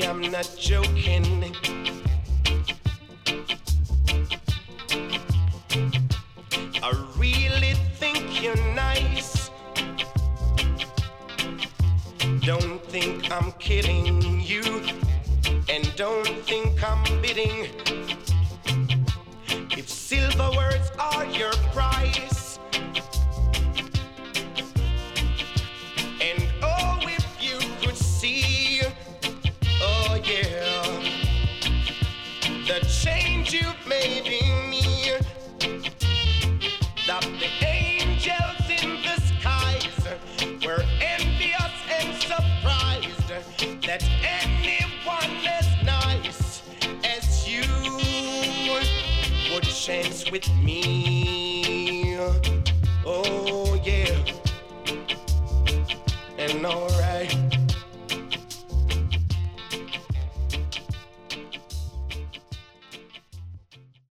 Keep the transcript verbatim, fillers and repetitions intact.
am not joking. I really think you're nice. Don't think I'm kidding you, and don't think I'm bidding. If silver words are your price, and oh, if you could see, oh yeah, the change you've made in me, that the angels in the skies were envious and surprised that anyone as nice as you would chance with me. Oh.